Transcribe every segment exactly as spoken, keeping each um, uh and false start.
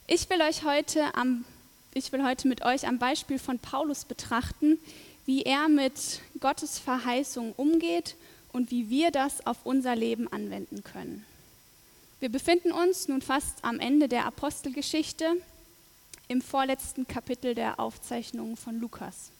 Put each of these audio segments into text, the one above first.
Ich will euch heute am, ich will heute mit euch am Beispiel von Paulus betrachten, wie er mit Gottes Verheißung umgeht und wie wir das auf unser Leben anwenden können. Wir befinden uns nun fast am Ende der Apostelgeschichte, im vorletzten Kapitel der Aufzeichnungen von Lukas.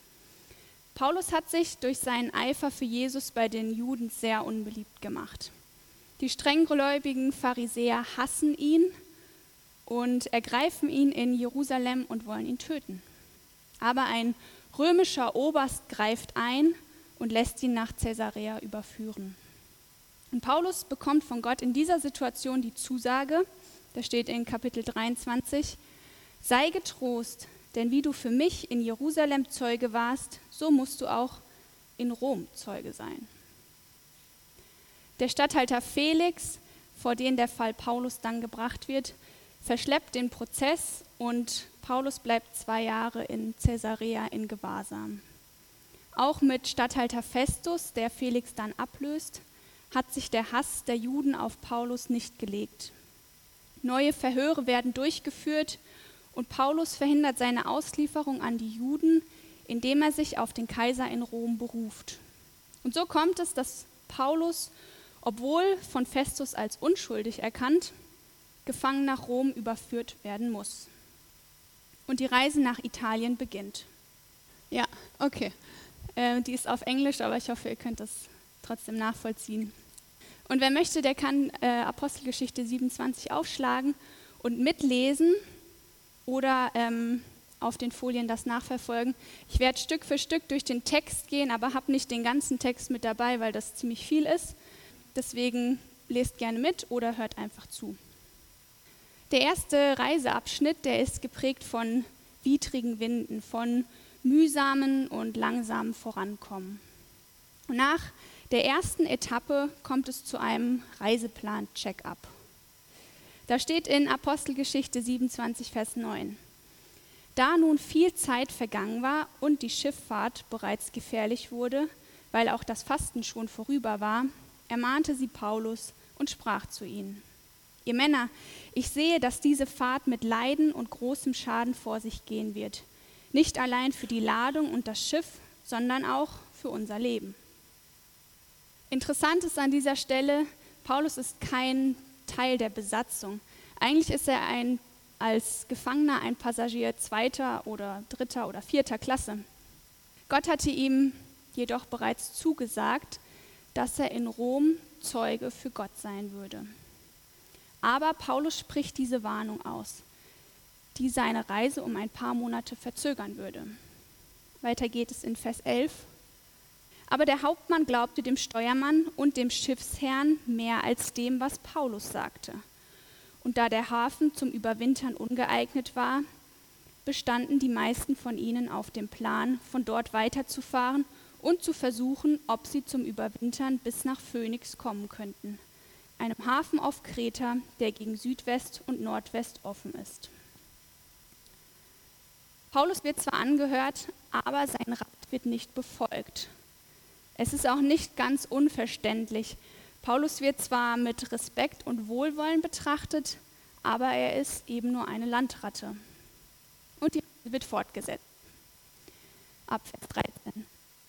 Paulus hat sich durch seinen Eifer für Jesus bei den Juden sehr unbeliebt gemacht. Die strenggläubigen Pharisäer hassen ihn und ergreifen ihn in Jerusalem und wollen ihn töten. Aber ein römischer Oberst greift ein und lässt ihn nach Caesarea überführen. Und Paulus bekommt von Gott in dieser Situation die Zusage, da steht in Kapitel dreiundzwanzig, sei getrost, denn wie du für mich in Jerusalem Zeuge warst, so musst du auch in Rom Zeuge sein. Der Statthalter Felix, vor den der Fall Paulus dann gebracht wird, verschleppt den Prozess und Paulus bleibt zwei Jahre in Caesarea in Gewahrsam. Auch mit Statthalter Festus, der Felix dann ablöst, hat sich der Hass der Juden auf Paulus nicht gelegt. Neue Verhöre werden durchgeführt und Paulus verhindert seine Auslieferung an die Juden, indem er sich auf den Kaiser in Rom beruft. Und so kommt es, dass Paulus, obwohl von Festus als unschuldig erkannt, gefangen nach Rom überführt werden muss. Und die Reise nach Italien beginnt. Ja, okay. Äh, die ist auf Englisch, aber ich hoffe, ihr könnt das trotzdem nachvollziehen. Und wer möchte, der kann äh, Apostelgeschichte siebenundzwanzig aufschlagen und mitlesen oder ähm, auf den Folien das nachverfolgen. Ich werde Stück für Stück durch den Text gehen, aber habe nicht den ganzen Text mit dabei, weil das ziemlich viel ist. Deswegen lest gerne mit oder hört einfach zu. Der erste Reiseabschnitt, der ist geprägt von widrigen Winden, von mühsamen und langsamen Vorankommen. Und nach der ersten Etappe kommt es zu einem Reiseplan-Check-up. Da steht in Apostelgeschichte siebenundzwanzig, Vers neun. Da nun viel Zeit vergangen war und die Schifffahrt bereits gefährlich wurde, weil auch das Fasten schon vorüber war, ermahnte sie Paulus und sprach zu ihnen: Ihr Männer, ich sehe, dass diese Fahrt mit Leiden und großem Schaden vor sich gehen wird. Nicht allein für die Ladung und das Schiff, sondern auch für unser Leben. Interessant ist an dieser Stelle, Paulus ist kein Teil der Besatzung. Eigentlich ist er ein, als Gefangener ein Passagier zweiter oder dritter oder vierter Klasse. Gott hatte ihm jedoch bereits zugesagt, dass er in Rom Zeuge für Gott sein würde. Aber Paulus spricht diese Warnung aus, die seine Reise um ein paar Monate verzögern würde. Weiter geht es in Vers elf. Aber der Hauptmann glaubte dem Steuermann und dem Schiffsherrn mehr als dem, was Paulus sagte. Und da der Hafen zum Überwintern ungeeignet war, bestanden die meisten von ihnen auf dem Plan, von dort weiterzufahren und zu versuchen, ob sie zum Überwintern bis nach Phönix kommen könnten, einem Hafen auf Kreta, der gegen Südwest und Nordwest offen ist. Paulus wird zwar angehört, aber sein Rat wird nicht befolgt. Es ist auch nicht ganz unverständlich. Paulus wird zwar mit Respekt und Wohlwollen betrachtet, aber er ist eben nur eine Landratte. Und die Reise wird fortgesetzt. Ab Vers dreizehn.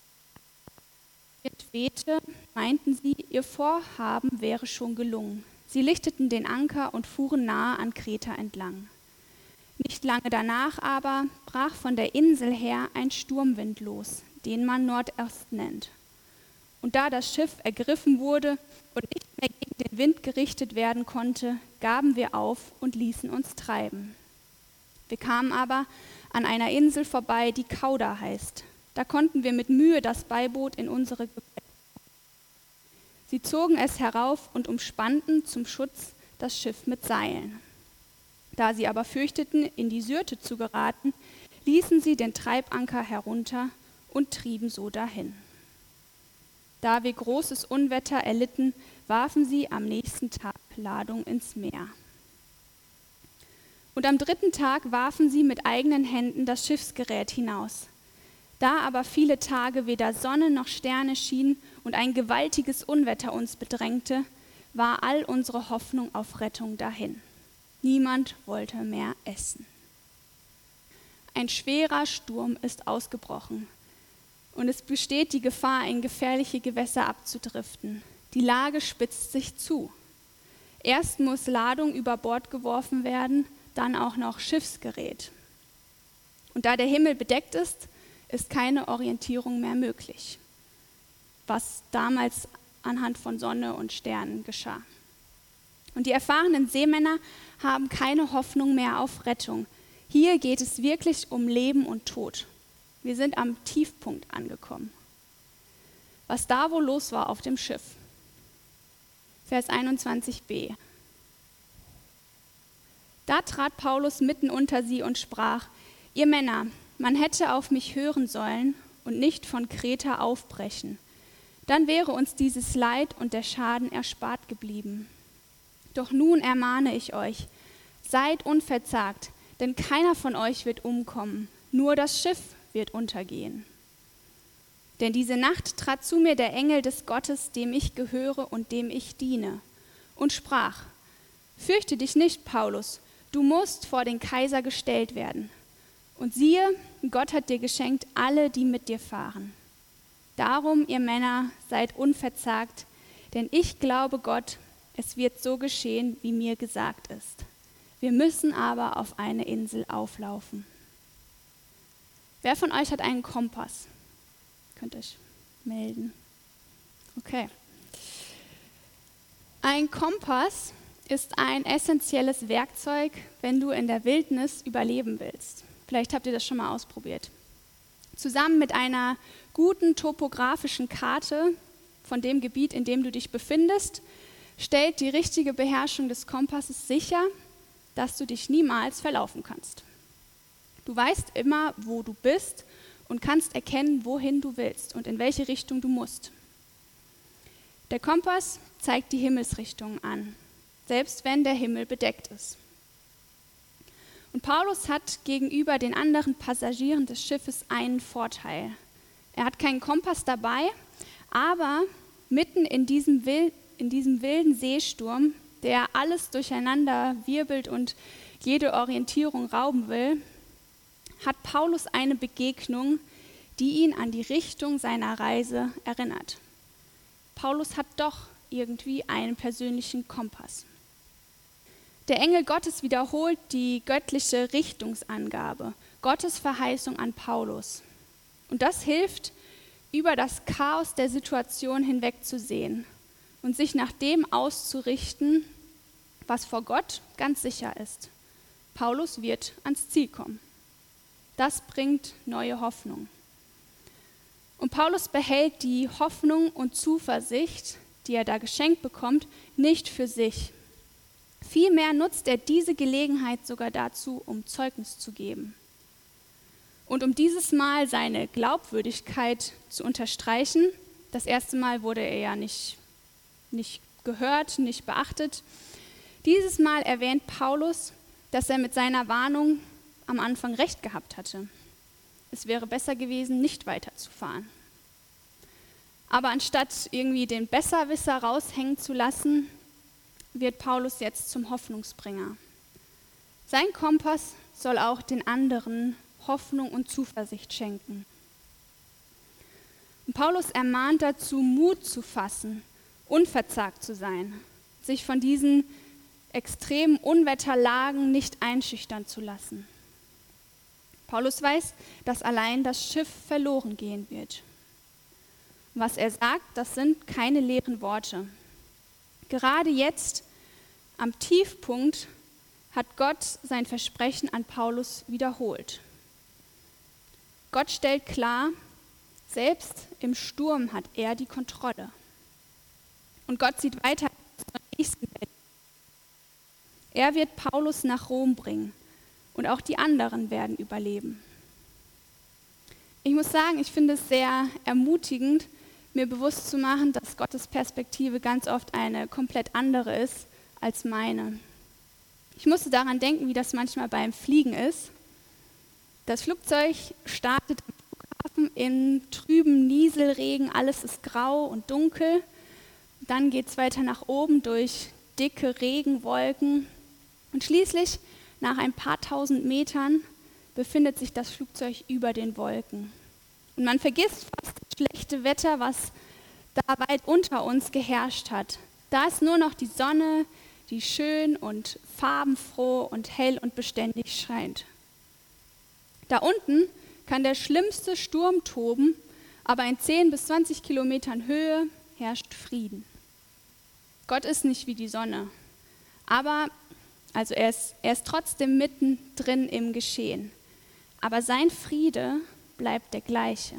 Mit wehte, meinten sie, ihr Vorhaben wäre schon gelungen. Sie lichteten den Anker und fuhren nahe an Kreta entlang. Nicht lange danach aber brach von der Insel her ein Sturmwind los, den man Nordost nennt. Und da das Schiff ergriffen wurde und nicht mehr gegen den Wind gerichtet werden konnte, gaben wir auf und ließen uns treiben. Wir kamen aber an einer Insel vorbei, die Kauda heißt. Da konnten wir mit Mühe das Beiboot in unsere Gepäck. Sie zogen es herauf und umspannten zum Schutz das Schiff mit Seilen. Da sie aber fürchteten, in die Syrte zu geraten, ließen sie den Treibanker herunter und trieben so dahin. Da wir großes Unwetter erlitten, warfen sie am nächsten Tag Ladung ins Meer. Und am dritten Tag warfen sie mit eigenen Händen das Schiffsgerät hinaus. Da aber viele Tage weder Sonne noch Sterne schienen und ein gewaltiges Unwetter uns bedrängte, war all unsere Hoffnung auf Rettung dahin. Niemand wollte mehr essen. Ein schwerer Sturm ist ausgebrochen und es besteht die Gefahr, in gefährliche Gewässer abzudriften. Die Lage spitzt sich zu. Erst muss Ladung über Bord geworfen werden, dann auch noch Schiffsgerät. Und da der Himmel bedeckt ist, ist keine Orientierung mehr möglich, was damals anhand von Sonne und Sternen geschah. Und die erfahrenen Seemänner haben keine Hoffnung mehr auf Rettung. Hier geht es wirklich um Leben und Tod. Wir sind am Tiefpunkt angekommen. Was da wohl los war auf dem Schiff? Vers einundzwanzig b. Da trat Paulus mitten unter sie und sprach: Ihr Männer, man hätte auf mich hören sollen und nicht von Kreta aufbrechen. Dann wäre uns dieses Leid und der Schaden erspart geblieben. Doch nun ermahne ich euch, seid unverzagt, denn keiner von euch wird umkommen, nur das Schiff wird untergehen. Denn diese Nacht trat zu mir der Engel des Gottes, dem ich gehöre und dem ich diene, und sprach: Fürchte dich nicht, Paulus, du musst vor den Kaiser gestellt werden. Und siehe, Gott hat dir geschenkt alle, die mit dir fahren. Darum, ihr Männer, seid unverzagt, denn ich glaube Gott, es wird so geschehen, wie mir gesagt ist. Wir müssen aber auf eine Insel auflaufen. Wer von euch hat einen Kompass? Könnt ihr euch melden. Okay. Ein Kompass ist ein essentielles Werkzeug, wenn du in der Wildnis überleben willst. Vielleicht habt ihr das schon mal ausprobiert. Zusammen mit einer guten topografischen Karte von dem Gebiet, in dem du dich befindest, stellt die richtige Beherrschung des Kompasses sicher, dass du dich niemals verlaufen kannst. Du weißt immer, wo du bist und kannst erkennen, wohin du willst und in welche Richtung du musst. Der Kompass zeigt die Himmelsrichtung an, selbst wenn der Himmel bedeckt ist. Und Paulus hat gegenüber den anderen Passagieren des Schiffes einen Vorteil. Er hat keinen Kompass dabei, aber mitten in diesem, Wild, in diesem wilden Seesturm, der alles durcheinander wirbelt und jede Orientierung rauben will, hat Paulus eine Begegnung, die ihn an die Richtung seiner Reise erinnert. Paulus hat doch irgendwie einen persönlichen Kompass. Der Engel Gottes wiederholt die göttliche Richtungsangabe, Gottes Verheißung an Paulus. Und das hilft, über das Chaos der Situation hinwegzusehen und sich nach dem auszurichten, was vor Gott ganz sicher ist. Paulus wird ans Ziel kommen. Das bringt neue Hoffnung. Und Paulus behält die Hoffnung und Zuversicht, die er da geschenkt bekommt, nicht für sich. Vielmehr nutzt er diese Gelegenheit sogar dazu, um Zeugnis zu geben. Und um dieses Mal seine Glaubwürdigkeit zu unterstreichen, das erste Mal wurde er ja nicht, nicht gehört, nicht beachtet, dieses Mal erwähnt Paulus, dass er mit seiner Warnung am Anfang recht gehabt hatte. Es wäre besser gewesen, nicht weiterzufahren. Aber anstatt irgendwie den Besserwisser raushängen zu lassen, wird Paulus jetzt zum Hoffnungsbringer. Sein Kompass soll auch den anderen Hoffnung und Zuversicht schenken. Und Paulus ermahnt dazu, Mut zu fassen, unverzagt zu sein, sich von diesen extremen Unwetterlagen nicht einschüchtern zu lassen. Paulus weiß, dass allein das Schiff verloren gehen wird. Was er sagt, das sind keine leeren Worte. Gerade jetzt, am Tiefpunkt, hat Gott sein Versprechen an Paulus wiederholt. Gott stellt klar, selbst im Sturm hat er die Kontrolle. Und Gott sieht weiter zur nächsten Welt. Er wird Paulus nach Rom bringen und auch die anderen werden überleben. Ich muss sagen, ich finde es sehr ermutigend, mir bewusst zu machen, dass Gottes Perspektive ganz oft eine komplett andere ist als meine. Ich musste daran denken, wie das manchmal beim Fliegen ist. Das Flugzeug startet am Flughafen in trüben Nieselregen, alles ist grau und dunkel. Dann geht es weiter nach oben durch dicke Regenwolken Und schließlich, nach ein paar tausend Metern, befindet sich das Flugzeug über den Wolken. Und man vergisst fast das schlechte Wetter, was da weit unter uns geherrscht hat. Da ist nur noch die Sonne, die schön und farbenfroh und hell und beständig scheint. Da unten kann der schlimmste Sturm toben, aber in zehn bis zwanzig Kilometern Höhe herrscht Frieden. Gott ist nicht wie die Sonne, aber also er ist, er ist trotzdem mittendrin im Geschehen. Aber sein Friede bleibt der gleiche.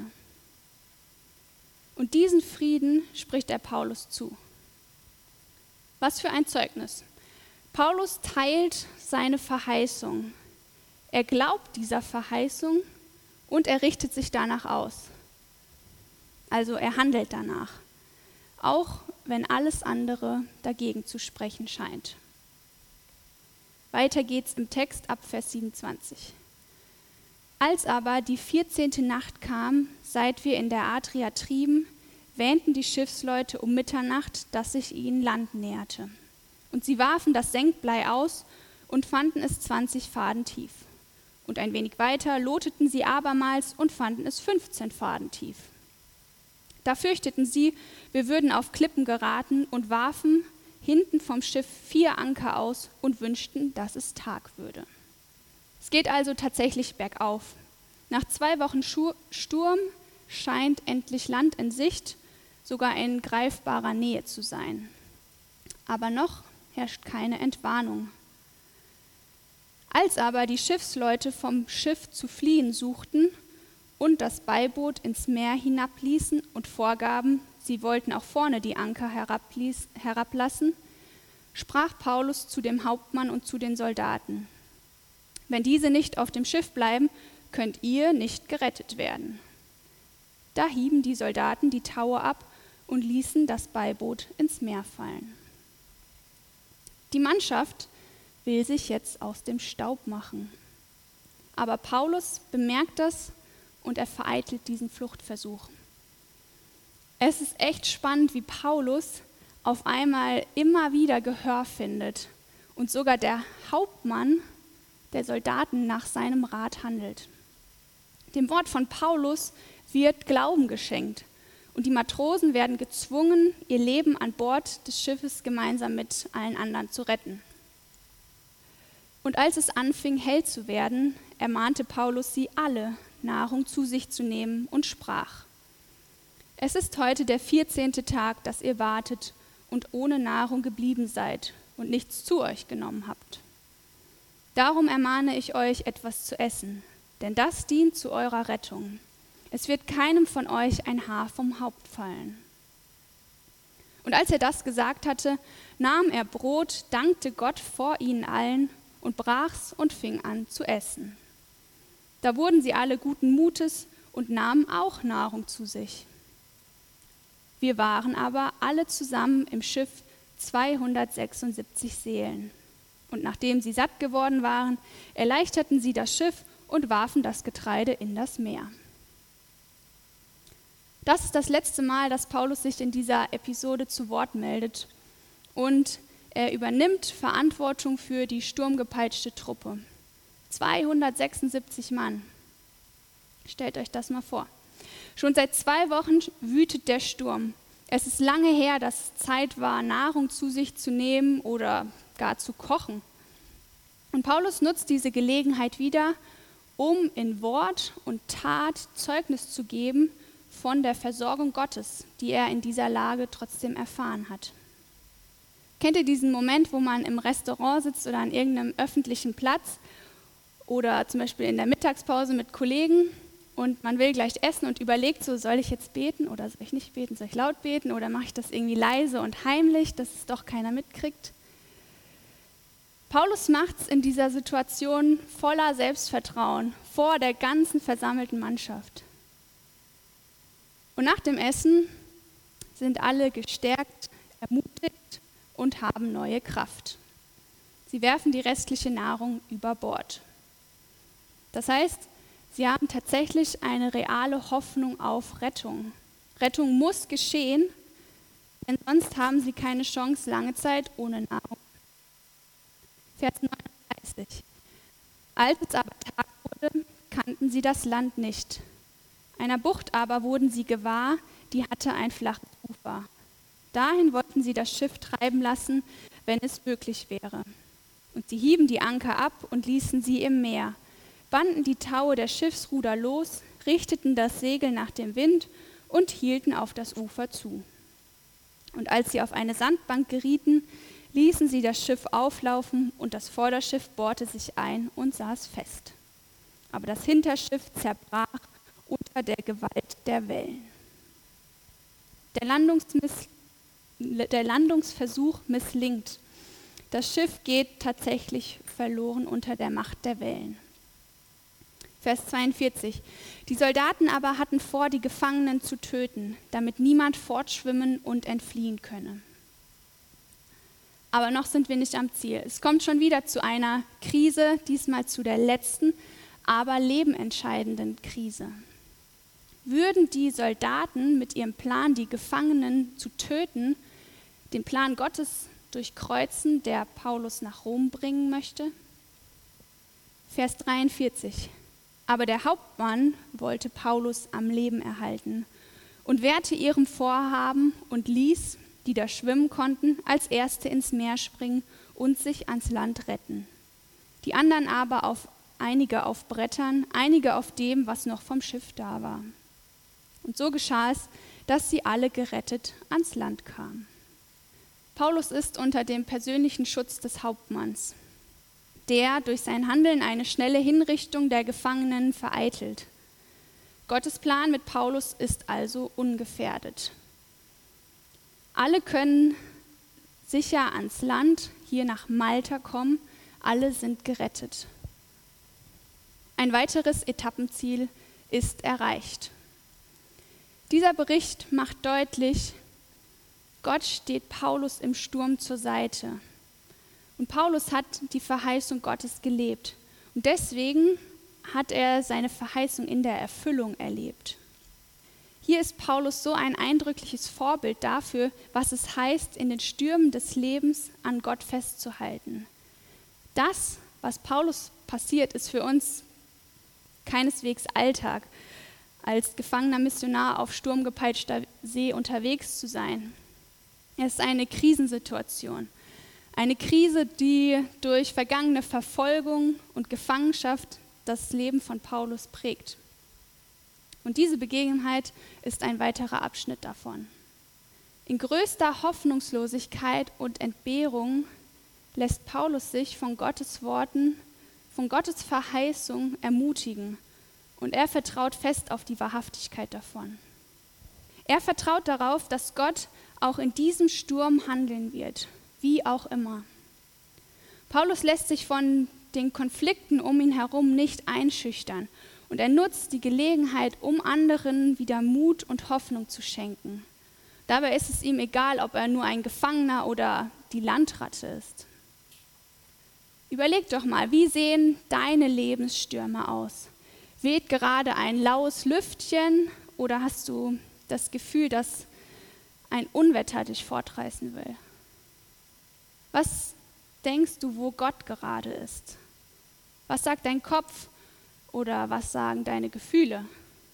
Und diesen Frieden spricht er Paulus zu. Was für ein Zeugnis. Paulus teilt seine Verheißung. Er glaubt dieser Verheißung und er richtet sich danach aus. Also er handelt danach, auch wenn alles andere dagegen zu sprechen scheint. Weiter geht's im Text ab Vers siebenundzwanzig. Als aber die vierzehnte Nacht kam, seit wir in der Adria trieben, wähnten die Schiffsleute um Mitternacht, dass sich ihnen Land näherte. Und sie warfen das Senkblei aus und fanden es zwanzig Faden tief. Und ein wenig weiter loteten sie abermals und fanden es fünfzehn Faden tief. Da fürchteten sie, wir würden auf Klippen geraten und warfen hinten vom Schiff vier Anker aus und wünschten, dass es Tag würde. Es geht also tatsächlich bergauf. Nach zwei Wochen Sturm scheint endlich Land in Sicht, sogar in greifbarer Nähe zu sein. Aber noch herrscht keine Entwarnung. Als aber die Schiffsleute vom Schiff zu fliehen suchten und das Beiboot ins Meer hinabließen und vorgaben, sie wollten auch vorne die Anker herabließ, herablassen, sprach Paulus zu dem Hauptmann und zu den Soldaten: Wenn diese nicht auf dem Schiff bleiben, könnt ihr nicht gerettet werden. Da hieben die Soldaten die Taue ab und ließen das Beiboot ins Meer fallen. Die Mannschaft will sich jetzt aus dem Staub machen. Aber Paulus bemerkt das und er vereitelt diesen Fluchtversuch. Es ist echt spannend, wie Paulus auf einmal immer wieder Gehör findet und sogar der Hauptmann der Soldaten nach seinem Rat handelt. Dem Wort von Paulus wird Glauben geschenkt und die Matrosen werden gezwungen, ihr Leben an Bord des Schiffes gemeinsam mit allen anderen zu retten. Und als es anfing, hell zu werden, ermahnte Paulus sie alle, Nahrung zu sich zu nehmen und sprach: Es ist heute der vierzehnte Tag, dass ihr wartet und ohne Nahrung geblieben seid und nichts zu euch genommen habt. Darum ermahne ich euch, etwas zu essen, denn das dient zu eurer Rettung. Es wird keinem von euch ein Haar vom Haupt fallen. Und als er das gesagt hatte, nahm er Brot, dankte Gott vor ihnen allen und brach's und fing an zu essen. Da wurden sie alle guten Mutes und nahmen auch Nahrung zu sich. Wir waren aber alle zusammen im Schiff zweihundertsechsundsiebzig Seelen. Und nachdem sie satt geworden waren, erleichterten sie das Schiff und warfen das Getreide in das Meer. Das ist das letzte Mal, dass Paulus sich in dieser Episode zu Wort meldet. Und er übernimmt Verantwortung für die sturmgepeitschte Truppe. zweihundertsechsundsiebzig Mann. Stellt euch das mal vor. Schon seit zwei Wochen wütet der Sturm. Es ist lange her, dass es Zeit war, Nahrung zu sich zu nehmen oder gar zu kochen. Und Paulus nutzt diese Gelegenheit wieder, um in Wort und Tat Zeugnis zu geben von der Versorgung Gottes, die er in dieser Lage trotzdem erfahren hat. Kennt ihr diesen Moment, wo man im Restaurant sitzt oder an irgendeinem öffentlichen Platz oder zum Beispiel in der Mittagspause mit Kollegen und man will gleich essen und überlegt so, soll ich jetzt beten oder soll ich nicht beten, soll ich laut beten oder mache ich das irgendwie leise und heimlich, dass es doch keiner mitkriegt? Paulus macht es in dieser Situation voller Selbstvertrauen vor der ganzen versammelten Mannschaft. Und nach dem Essen sind alle gestärkt, ermutigt und haben neue Kraft. Sie werfen die restliche Nahrung über Bord. Das heißt, sie haben tatsächlich eine reale Hoffnung auf Rettung. Rettung muss geschehen, denn sonst haben sie keine Chance lange Zeit ohne Nahrung. Vers neununddreißig. Als es aber Tag wurde, kannten sie das Land nicht. Einer Bucht aber wurden sie gewahr, die hatte ein flaches Ufer. Dahin wollten sie das Schiff treiben lassen, wenn es möglich wäre. Und sie hieben die Anker ab und ließen sie im Meer, banden die Taue der Schiffsruder los, richteten das Segel nach dem Wind und hielten auf das Ufer zu. Und als sie auf eine Sandbank gerieten, ließen sie das Schiff auflaufen und das Vorderschiff bohrte sich ein und saß fest. Aber das Hinterschiff zerbrach unter der Gewalt der Wellen. Der, Landungsmiss- der Landungsversuch misslingt. Das Schiff geht tatsächlich verloren unter der Macht der Wellen. Vers zweiundvierzig. Die Soldaten aber hatten vor, die Gefangenen zu töten, damit niemand fortschwimmen und entfliehen könne. Aber noch sind wir nicht am Ziel. Es kommt schon wieder zu einer Krise, diesmal zu der letzten, aber lebenentscheidenden Krise. Würden die Soldaten mit ihrem Plan, die Gefangenen zu töten, den Plan Gottes durchkreuzen, der Paulus nach Rom bringen möchte? Vers dreiundvierzig. Aber der Hauptmann wollte Paulus am Leben erhalten und wehrte ihrem Vorhaben und ließ, die da schwimmen konnten, als Erste ins Meer springen und sich ans Land retten. Die anderen aber, auf, einige auf Brettern, einige auf dem, was noch vom Schiff da war. Und so geschah es, dass sie alle gerettet ans Land kamen. Paulus ist unter dem persönlichen Schutz des Hauptmanns, der durch sein Handeln eine schnelle Hinrichtung der Gefangenen vereitelt. Gottes Plan mit Paulus ist also ungefährdet. Alle können sicher ans Land, hier nach Malta kommen, alle sind gerettet. Ein weiteres Etappenziel ist erreicht. Dieser Bericht macht deutlich, Gott steht Paulus im Sturm zur Seite. Und Paulus hat die Verheißung Gottes gelebt. Und deswegen hat er seine Verheißung in der Erfüllung erlebt. Hier ist Paulus so ein eindrückliches Vorbild dafür, was es heißt, in den Stürmen des Lebens an Gott festzuhalten. Das, was Paulus passiert, ist für uns keineswegs Alltag, als gefangener Missionar auf sturmgepeitschter See unterwegs zu sein. Es ist eine Krisensituation. Eine Krise, die durch vergangene Verfolgung und Gefangenschaft das Leben von Paulus prägt. Und diese Begebenheit ist ein weiterer Abschnitt davon. In größter Hoffnungslosigkeit und Entbehrung lässt Paulus sich von Gottes Worten, von Gottes Verheißung ermutigen und er vertraut fest auf die Wahrhaftigkeit davon. Er vertraut darauf, dass Gott auch in diesem Sturm handeln wird, wie auch immer. Paulus lässt sich von den Konflikten um ihn herum nicht einschüchtern und er nutzt die Gelegenheit, um anderen wieder Mut und Hoffnung zu schenken. Dabei ist es ihm egal, ob er nur ein Gefangener oder die Landratte ist. Überleg doch mal, wie sehen deine Lebensstürme aus? Weht gerade ein laues Lüftchen oder hast du das Gefühl, dass ein Unwetter dich fortreißen will? Was denkst du, wo Gott gerade ist? Was sagt dein Kopf oder was sagen deine Gefühle?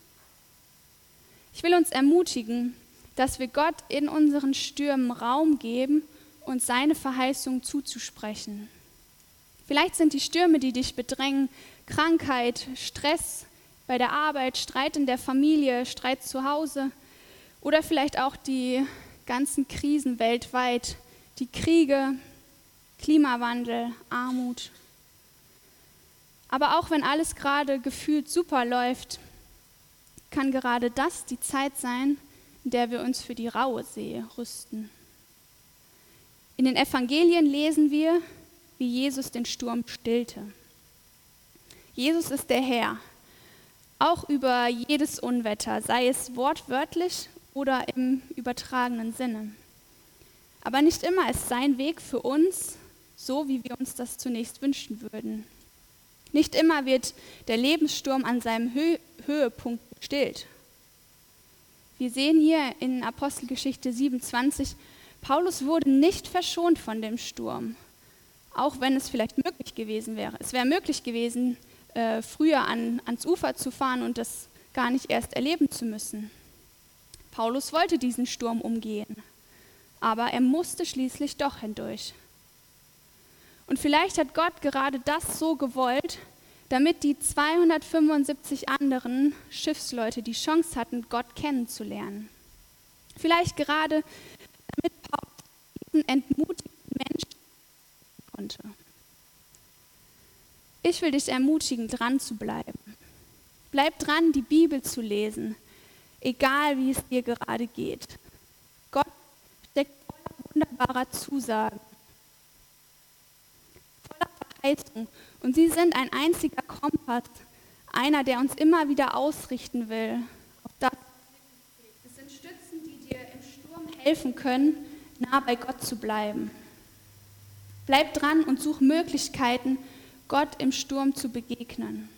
Ich will uns ermutigen, dass wir Gott in unseren Stürmen Raum geben und seine Verheißung zuzusprechen. Vielleicht sind die Stürme, die dich bedrängen, Krankheit, Stress bei der Arbeit, Streit in der Familie, Streit zu Hause oder vielleicht auch die ganzen Krisen weltweit, die Kriege, Klimawandel, Armut. Aber auch wenn alles gerade gefühlt super läuft, kann gerade das die Zeit sein, in der wir uns für die raue See rüsten. In den Evangelien lesen wir, wie Jesus den Sturm stillte. Jesus ist der Herr, auch über jedes Unwetter, sei es wortwörtlich oder im übertragenen Sinne. Aber nicht immer ist sein Weg für uns so, wie wir uns das zunächst wünschen würden. Nicht immer wird der Lebenssturm an seinem Hö- Höhepunkt gestillt. Wir sehen hier in Apostelgeschichte siebenundzwanzig, Paulus wurde nicht verschont von dem Sturm. Auch wenn es vielleicht möglich gewesen wäre. Es wäre möglich gewesen, äh, früher an, ans Ufer zu fahren und das gar nicht erst erleben zu müssen. Paulus wollte diesen Sturm umgehen, aber er musste schließlich doch hindurch. Und vielleicht hat Gott gerade das so gewollt, damit die zweihundertfünfundsiebzig anderen Schiffsleute die Chance hatten, Gott kennenzulernen. Vielleicht gerade, damit Paulus diesen entmutigten Menschen konnte. Ich will dich ermutigen, dran zu bleiben. Bleib dran, die Bibel zu lesen, egal wie es dir gerade geht. Gott steckt voller wunderbarer Zusagen, voller Verheißung. Und sie sind ein einziger Kompass, einer, der uns immer wieder ausrichten will. Auf das. Es sind Stützen, die dir im Sturm helfen können, nah bei Gott zu bleiben. Bleib dran und such Möglichkeiten, Gott im Sturm zu begegnen.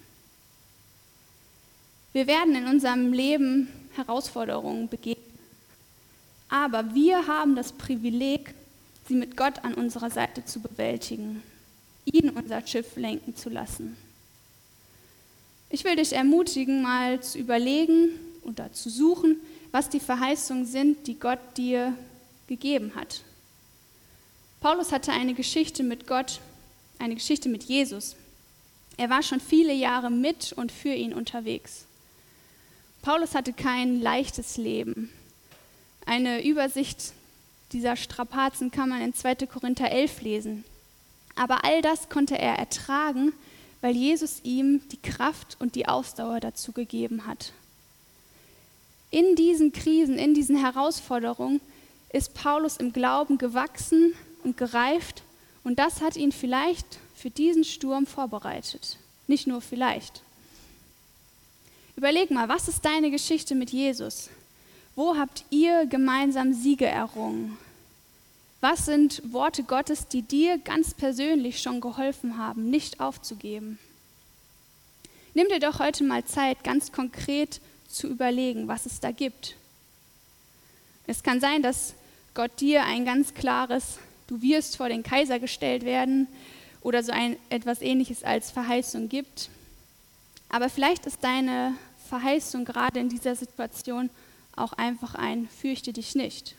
Wir werden in unserem Leben Herausforderungen begegnen. Aber wir haben das Privileg, sie mit Gott an unserer Seite zu bewältigen, ihn unser Schiff lenken zu lassen. Ich will dich ermutigen, mal zu überlegen oder zu suchen, was die Verheißungen sind, die Gott dir gegeben hat. Paulus hatte eine Geschichte mit Gott, eine Geschichte mit Jesus. Er war schon viele Jahre mit und für ihn unterwegs. Paulus hatte kein leichtes Leben. Eine Übersicht dieser Strapazen kann man in zweiter Korinther elf lesen. Aber all das konnte er ertragen, weil Jesus ihm die Kraft und die Ausdauer dazu gegeben hat. In diesen Krisen, in diesen Herausforderungen ist Paulus im Glauben gewachsen und gereift und das hat ihn vielleicht für diesen Sturm vorbereitet. Nicht nur vielleicht. Überleg mal, was ist deine Geschichte mit Jesus? Wo habt ihr gemeinsam Siege errungen? Was sind Worte Gottes, die dir ganz persönlich schon geholfen haben, nicht aufzugeben? Nimm dir doch heute mal Zeit, ganz konkret zu überlegen, was es da gibt. Es kann sein, dass Gott dir ein ganz klares, du wirst vor den Kaiser gestellt werden oder so ein etwas Ähnliches als Verheißung gibt. Aber vielleicht ist deine Verheißung gerade in dieser Situation auch einfach ein Fürchte dich nicht.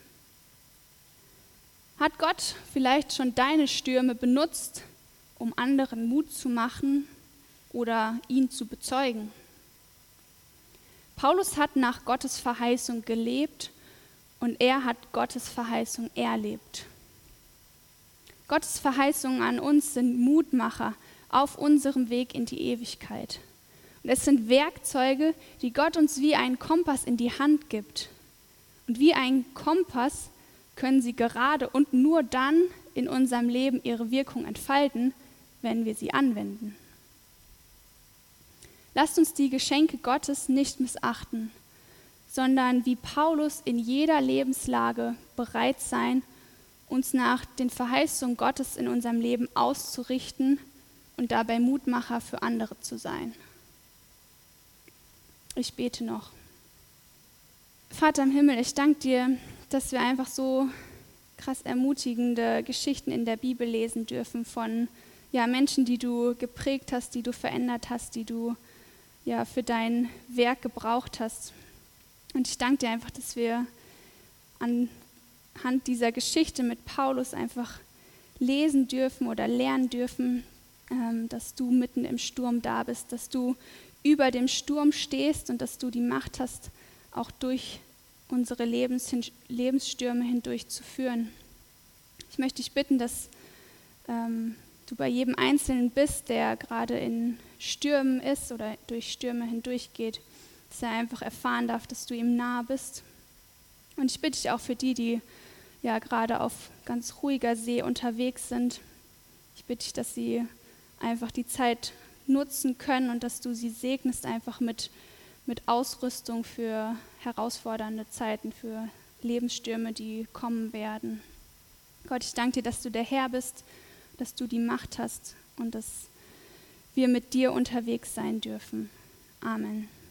Hat Gott vielleicht schon deine Stürme benutzt, um anderen Mut zu machen oder ihn zu bezeugen? Paulus hat nach Gottes Verheißung gelebt und er hat Gottes Verheißung erlebt. Gottes Verheißungen an uns sind Mutmacher auf unserem Weg in die Ewigkeit. Und es sind Werkzeuge, die Gott uns wie einen Kompass in die Hand gibt. Und wie ein Kompass können sie gerade und nur dann in unserem Leben ihre Wirkung entfalten, wenn wir sie anwenden. Lasst uns die Geschenke Gottes nicht missachten, sondern wie Paulus in jeder Lebenslage bereit sein, uns nach den Verheißungen Gottes in unserem Leben auszurichten und dabei Mutmacher für andere zu sein. Ich bete noch. Vater im Himmel, ich danke dir, dass wir einfach so krass ermutigende Geschichten in der Bibel lesen dürfen von ja, Menschen, die du geprägt hast, die du verändert hast, die du ja, für dein Werk gebraucht hast. Und ich danke dir einfach, dass wir anhand dieser Geschichte mit Paulus einfach lesen dürfen oder lernen dürfen, ähm, dass du mitten im Sturm da bist, dass du über dem Sturm stehst und dass du die Macht hast, auch durch unsere Lebens- Lebensstürme hindurch zu führen. Ich möchte dich bitten, dass ähm, du bei jedem Einzelnen bist, der gerade in Stürmen ist oder durch Stürme hindurchgeht, dass er einfach erfahren darf, dass du ihm nahe bist. Und ich bitte dich auch für die, die ja gerade auf ganz ruhiger See unterwegs sind. Ich bitte dich, dass sie einfach die Zeit nutzen können und dass du sie segnest einfach mit, mit Ausrüstung für herausfordernde Zeiten, für Lebensstürme, die kommen werden. Gott, ich danke dir, dass du der Herr bist, dass du die Macht hast und dass wir mit dir unterwegs sein dürfen. Amen.